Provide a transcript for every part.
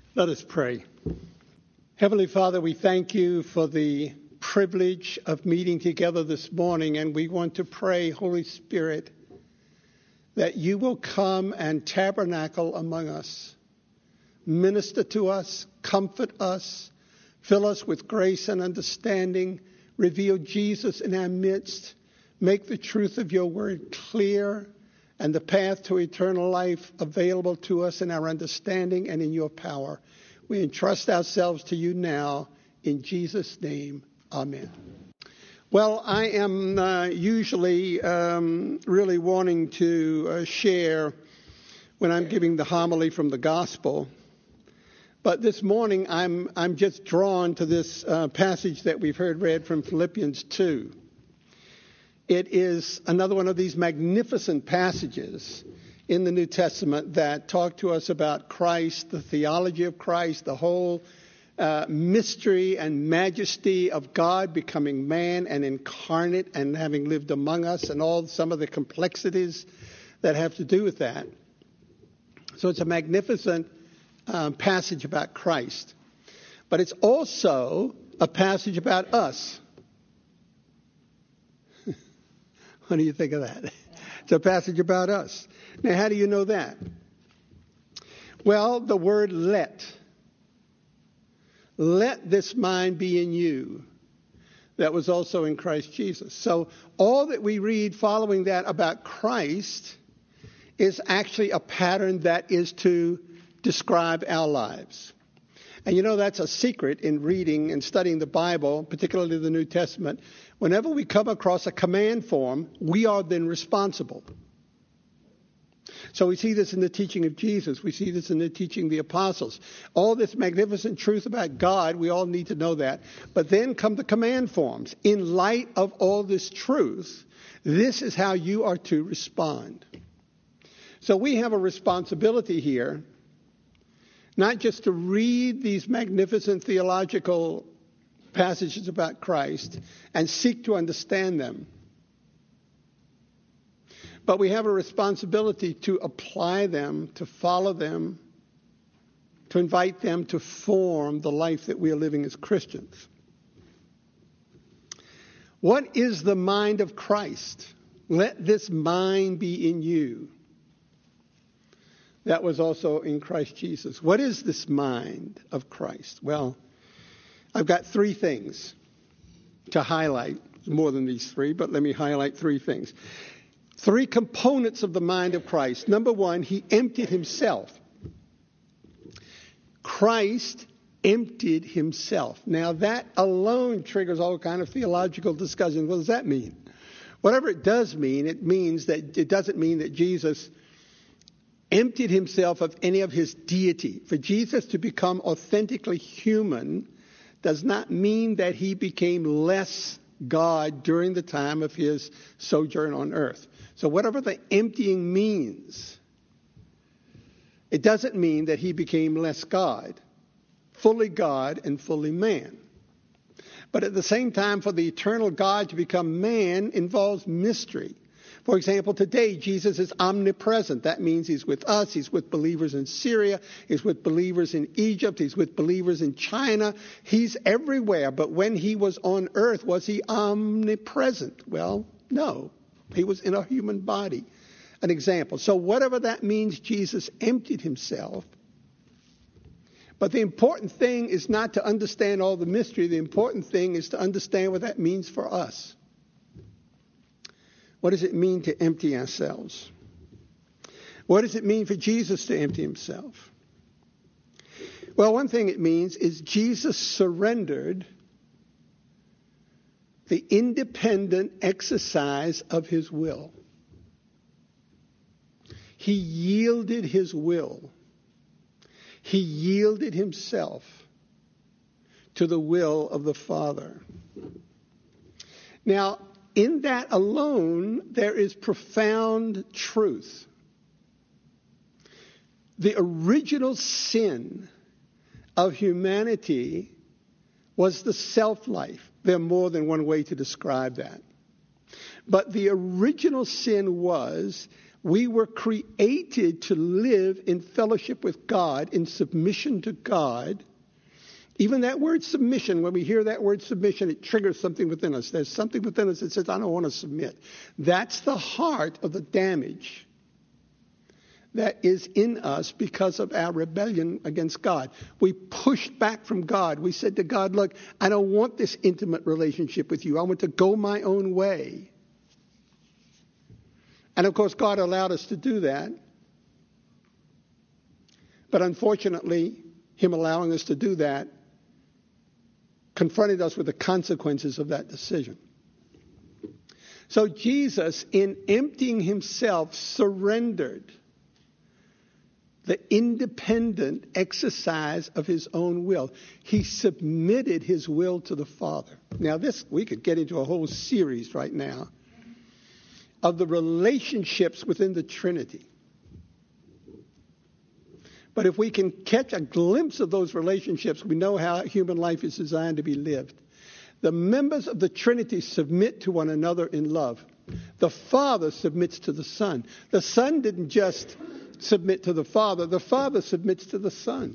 Let us pray. Heavenly Father, we thank you for the privilege of meeting together this morning, and we want to pray, Holy Spirit, that you will come and tabernacle among us, minister to us, comfort us, fill us with grace and understanding, reveal Jesus in our midst, make the truth of your word clear, and the path to eternal life available to us in our understanding and in your power. We entrust ourselves to you now, in Jesus' name, amen. Well, I am usually really wanting to share when I'm giving the homily from the gospel. But this morning, I'm just drawn to this passage that we've heard read from Philippians 2. It is another one of these magnificent passages in the New Testament that talk to us about Christ, the theology of Christ, the whole mystery and majesty of God becoming man and incarnate and having lived among us, and some of the complexities that have to do with that. So it's a magnificent passage about Christ. But it's also a passage about us. What do you think of that? It's a passage about us. Now, how do you know that? Well, the word let. Let this mind be in you that was also in Christ Jesus. So all that we read following that about Christ is actually a pattern that is to describe our lives. And you know, that's a secret in reading and studying the Bible, particularly the New Testament. Whenever we come across a command form, we are then responsible. So we see this in the teaching of Jesus. We see this in the teaching of the apostles. All this magnificent truth about God, we all need to know that. But then come the command forms. In light of all this truth, this is how you are to respond. So we have a responsibility here, not just to read these magnificent theological passages about Christ and seek to understand them, but we have a responsibility to apply them, to follow them, to invite them to form the life that we are living as Christians. What is the mind of Christ? Let this mind be in you that was also in Christ Jesus. What is this mind of Christ? Well, I've got three things to highlight. More than these three, but let me highlight three things. Three components of the mind of Christ. Number one, he emptied himself. Christ emptied himself. Now that alone triggers all kind of theological discussion. What does that mean? Whatever it does mean, it doesn't mean that Jesus emptied himself of any of his deity. For Jesus to become authentically human does not mean that he became less God during the time of his sojourn on earth. So whatever the emptying means, it doesn't mean that he became less God and fully man. But at the same time, for the eternal God to become man involves mystery. For example, today, Jesus is omnipresent. That means he's with us. He's with believers in Syria. He's with believers in Egypt. He's with believers in China. He's everywhere. But when he was on earth, was he omnipresent? Well, no. He was in a human body. An example. So whatever that means, Jesus emptied himself. But the important thing is not to understand all the mystery. The important thing is to understand what that means for us. What does it mean to empty ourselves? What does it mean for Jesus to empty himself? Well, one thing it means is Jesus surrendered the independent exercise of his will. He yielded his will. He yielded himself to the will of the Father. Now, in that alone, there is profound truth. The original sin of humanity was the self-life. There are more than one way to describe that. But the original sin was We were created to live in fellowship with God, in submission to God. Even that word submission, when we hear that word submission, it triggers something within us. There's something within us that says, I don't want to submit. That's the heart of the damage that is in us because of our rebellion against God. We pushed back from God. We said to God, look, I don't want this intimate relationship with you. I want to go my own way. And of course, God allowed us to do that. But unfortunately, him allowing us to do that confronted us with the consequences of that decision. So Jesus, in emptying himself, surrendered the independent exercise of his own will. He submitted his will to the Father. Now we could get into a whole series right now of the relationships within the Trinity. But if we can catch a glimpse of those relationships, we know how human life is designed to be lived. The members of the Trinity submit to one another in love. The Father submits to the Son. The Son didn't just submit to the Father submits to the Son.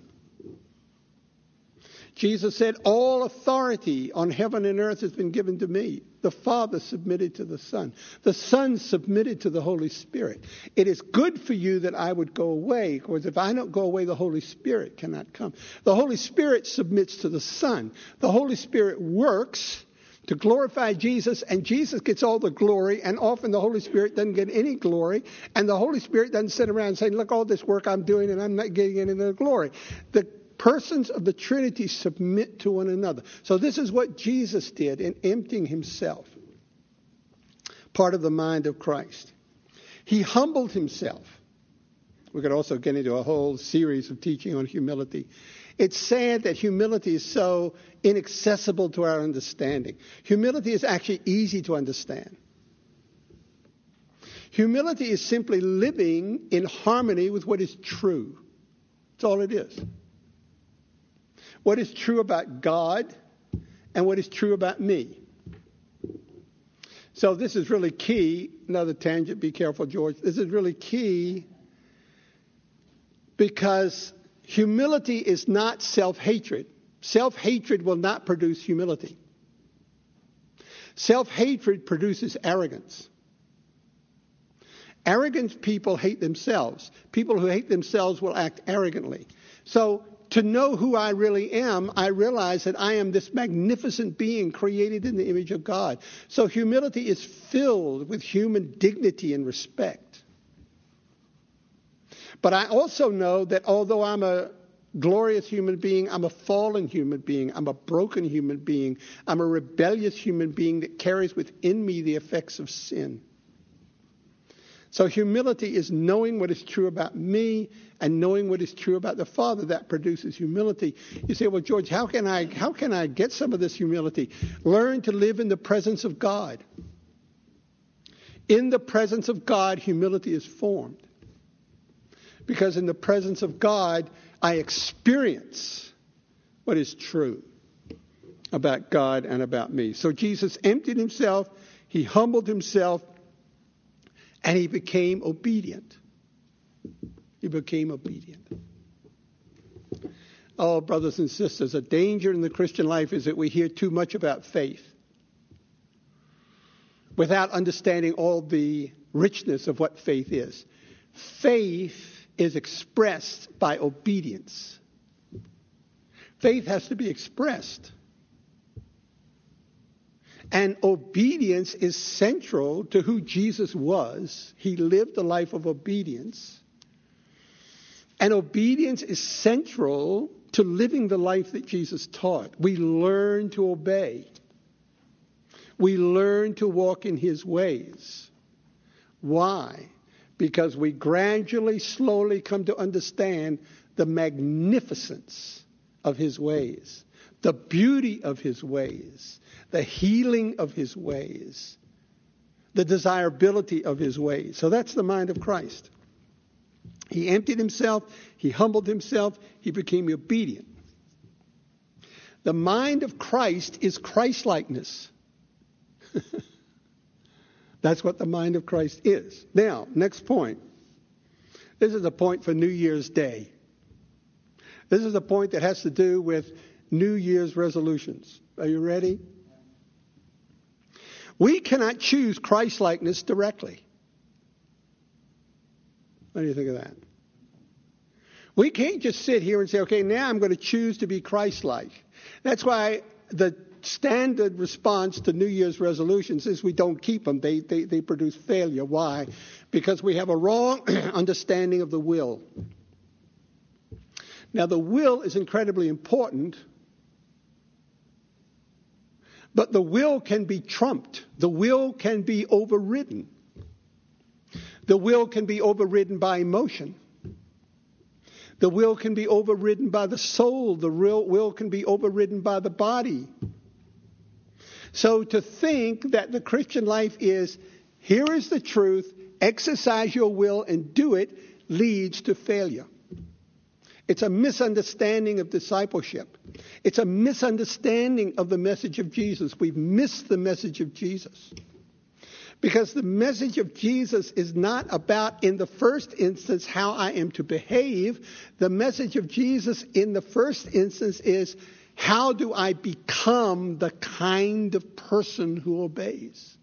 Jesus said, all authority on heaven and earth has been given to me. The Father submitted to the Son. The Son submitted to the Holy Spirit. It is good for you that I would go away, because if I don't go away, the Holy Spirit cannot come. The Holy Spirit submits to the Son. The Holy Spirit works to glorify Jesus, and Jesus gets all the glory, and often the Holy Spirit doesn't get any glory, and the Holy Spirit doesn't sit around saying, look, all this work I'm doing, and I'm not getting any of the glory. The persons of the Trinity submit to one another. So this is what Jesus did in emptying himself. Part of the mind of Christ. He humbled himself. We could also get into a whole series of teaching on humility. It's sad that humility is so inaccessible to our understanding. Humility is actually easy to understand. Humility is simply living in harmony with what is true. That's all it is. What is true about God and what is true about me. So this is really key. Another tangent, be careful, George. This is really key because humility is not self-hatred. Self-hatred will not produce humility. Self-hatred produces arrogance. Arrogant people hate themselves. People who hate themselves will act arrogantly. So to know who I really am, I realize that I am this magnificent being created in the image of God. So humility is filled with human dignity and respect. But I also know that although I'm a glorious human being, I'm a fallen human being, I'm a broken human being, I'm a rebellious human being that carries within me the effects of sin. So humility is knowing what is true about me and knowing what is true about the Father. That produces humility. You say, well, George, how can I get some of this humility? Learn to live in the presence of God. In the presence of God, humility is formed. Because in the presence of God, I experience what is true about God and about me. So Jesus emptied himself, he humbled himself, and he became obedient. He became obedient. Oh, brothers and sisters, a danger in the Christian life is that we hear too much about faith without understanding all the richness of what faith is. Faith is expressed by obedience. Faith has to be expressed. And obedience is central to who Jesus was. He lived a life of obedience. And obedience is central to living the life that Jesus taught. We learn to obey. We learn to walk in his ways. Why? Because we gradually, slowly come to understand the magnificence of his ways, the beauty of his ways, the healing of his ways, the desirability of his ways. So that's the mind of Christ. He emptied himself, he humbled himself, he became obedient. The mind of Christ is Christ-likeness. That's what the mind of Christ is. Now, next point. This is a point for New Year's Day. This is a point that has to do with New Year's resolutions. Are you ready? We cannot choose Christ-likeness directly. What do you think of that? We can't just sit here and say, okay, now I'm going to choose to be Christ-like. That's why the standard response to New Year's resolutions is we don't keep them. They produce failure. Why? Because we have a wrong understanding of the will. Now, the will is incredibly important, but the will can be trumped. The will can be overridden. The will can be overridden by emotion. The will can be overridden by the soul. The will can be overridden by the body. So to think that the Christian life is, here is the truth, exercise your will and do it, leads to failure. It's a misunderstanding of discipleship. It's a misunderstanding of the message of Jesus. We've missed the message of Jesus. Because the message of Jesus is not about, in the first instance, how I am to behave. The message of Jesus in the first instance is, how do I become the kind of person who obeys?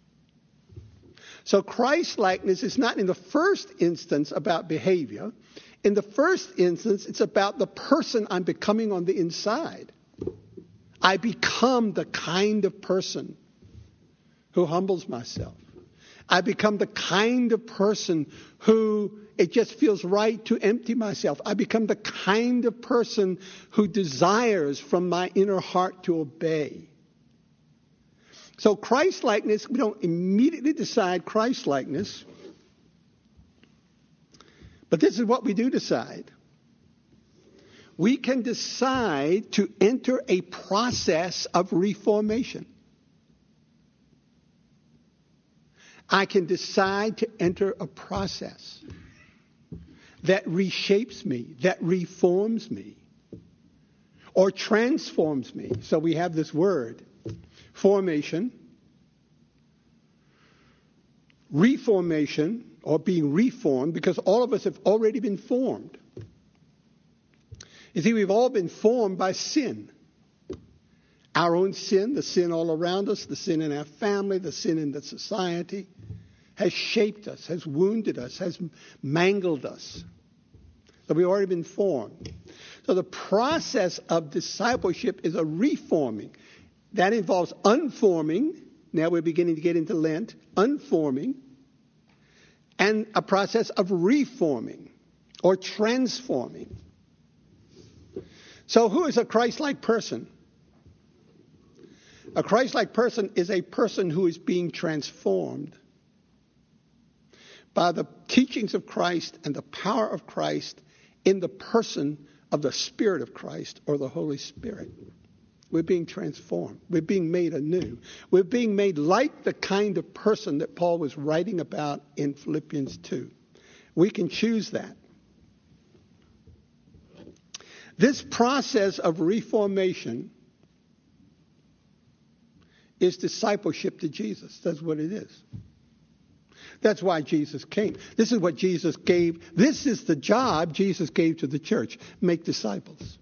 So Christ-likeness is not in the first instance about behavior. In the first instance, it's about the person I'm becoming on the inside. I become the kind of person who humbles myself. I become the kind of person who it just feels right to empty myself. I become the kind of person who desires from my inner heart to obey. So Christ-likeness, we don't immediately decide Christ-likeness, but this is what we do decide. We can decide to enter a process of reformation. I can decide to enter a process that reshapes me, that reforms me, or transforms me. So we have this word, formation, reformation, or being reformed, because all of us have already been formed. You see, we've all been formed by sin. Our own sin, the sin all around us, the sin in our family, the sin in the society, has shaped us, has wounded us, has mangled us. So we've already been formed. So the process of discipleship is a reforming. That involves unforming. Now we're beginning to get into Lent. Unforming. And a process of reforming or transforming. So who is a Christ-like person? A Christ-like person is a person who is being transformed by the teachings of Christ and the power of Christ in the person of the Spirit of Christ or the Holy Spirit. We're being transformed. We're being made anew. We're being made like the kind of person that Paul was writing about in Philippians 2. We can choose that. This process of reformation is discipleship to Jesus. That's what it is. That's why Jesus came. This is what Jesus gave. This is the job Jesus gave to the church. Make disciples.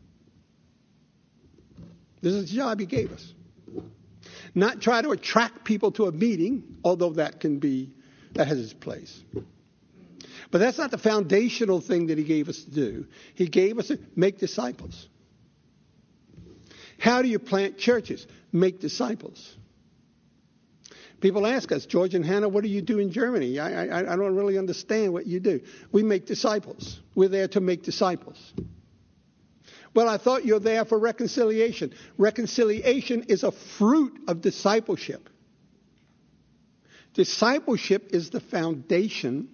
This is the job he gave us. Not try to attract people to a meeting, although that has its place. But that's not the foundational thing that he gave us to do. He gave us to make disciples. How do you plant churches? Make disciples. People ask us, George and Hannah, what do you do in Germany? I don't really understand what you do. We make disciples. We're there to make disciples. Well, I thought you're there for reconciliation. Reconciliation is a fruit of discipleship. Discipleship is the foundation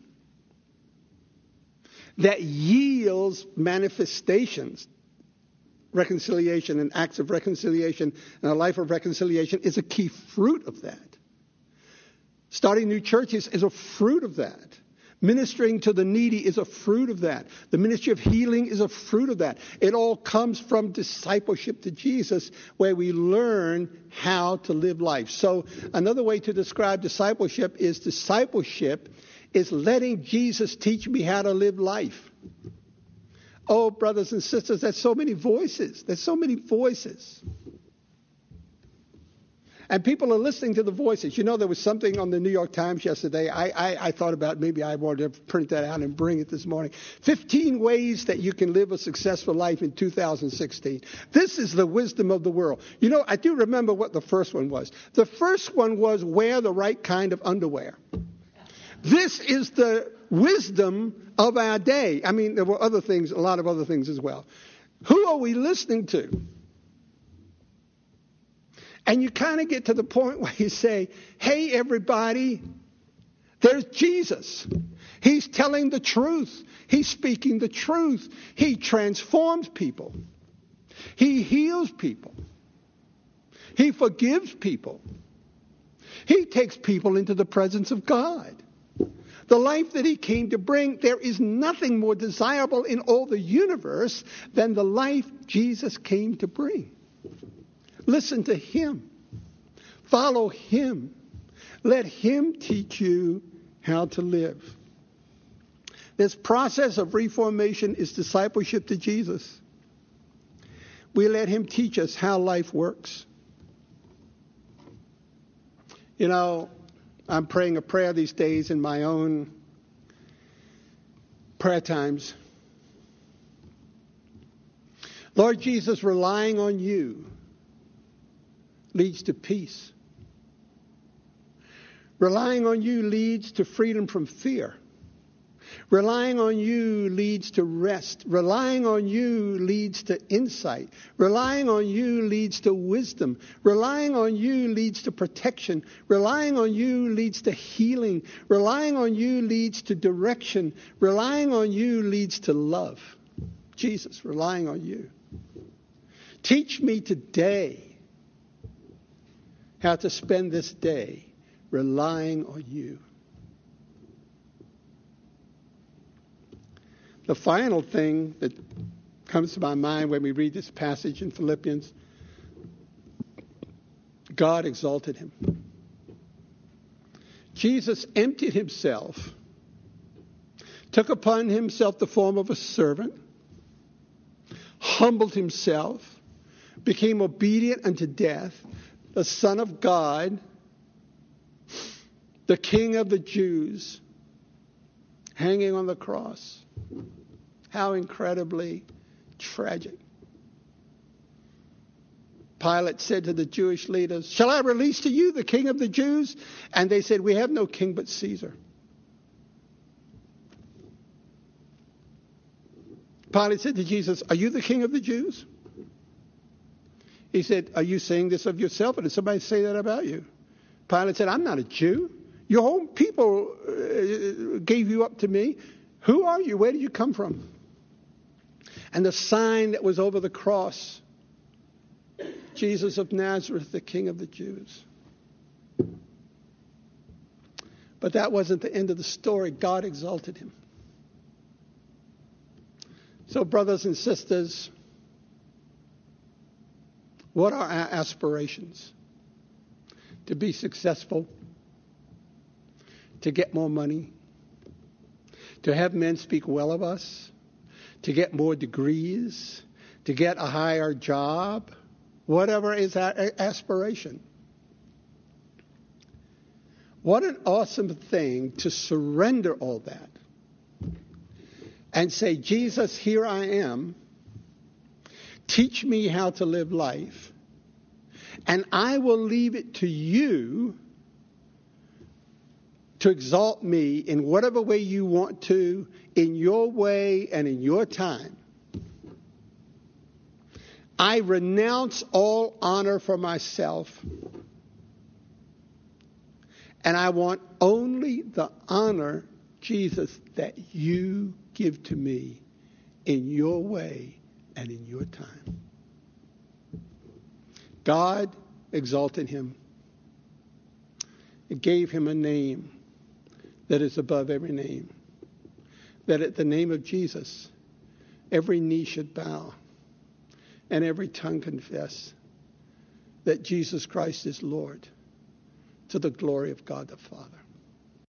that yields manifestations. Reconciliation and acts of reconciliation and a life of reconciliation is a key fruit of that. Starting new churches is a fruit of that. Ministering to the needy is a fruit of that. The ministry of healing is a fruit of that. It all comes from discipleship to Jesus, where we learn how to live life. So another way to describe discipleship is letting Jesus teach me how to live life. Oh, brothers and sisters, there's so many voices. There's so many voices. And people are listening to the voices. You know, there was something on the New York Times yesterday. I thought about maybe I wanted to print that out and bring it this morning. 15 ways that you can live a successful life in 2016. This is the wisdom of the world. You know, I do remember what the first one was. The first one was wear the right kind of underwear. This is the wisdom of our day. I mean, there were other things, a lot of other things as well. Who are we listening to? And you kind of get to the point where you say, hey, everybody, there's Jesus. He's telling the truth. He's speaking the truth. He transforms people. He heals people. He forgives people. He takes people into the presence of God. The life that he came to bring, there is nothing more desirable in all the universe than the life Jesus came to bring. Listen to him. Follow him. Let him teach you how to live. This process of reformation is discipleship to Jesus. We let him teach us how life works. You know, I'm praying a prayer these days in my own prayer times. Lord Jesus, relying on you leads to peace. Relying on you leads to freedom from fear. Relying on you leads to rest. Relying on you leads to insight. Relying on you leads to wisdom. Relying on you leads to protection. Relying on you leads to healing. Relying on you leads to direction. Relying on you leads to love. Jesus, relying on you. Teach me today how to spend this day relying on you. The final thing that comes to my mind when we read this passage in Philippians, God exalted him. Jesus emptied himself, took upon himself the form of a servant, humbled himself, became obedient unto death, the Son of God, the King of the Jews, hanging on the cross. How incredibly tragic. Pilate said to the Jewish leaders, shall I release to you the King of the Jews? And they said, we have no king but Caesar. Pilate said to Jesus, are you the King of the Jews? He said, are you saying this of yourself, or did somebody say that about you? Pilate said, I'm not a Jew. Your whole people gave you up to me. Who are you? Where do you come from? And the sign that was over the cross, Jesus of Nazareth, the King of the Jews. But that wasn't the end of the story. God exalted him. So, brothers and sisters, what are our aspirations? To be successful, to get more money, to have men speak well of us, to get more degrees, to get a higher job, whatever is our aspiration. What an awesome thing to surrender all that and say, Jesus, here I am. Teach me how to live life, and I will leave it to you to exalt me in whatever way you want to, in your way and in your time. I renounce all honor for myself, and I want only the honor, Jesus, that you give to me in your way and in your time. God exalted him. It gave him a name that is above every name. that at the name of Jesus, every knee should bow and every tongue confess that Jesus Christ is Lord, to the glory of God the Father.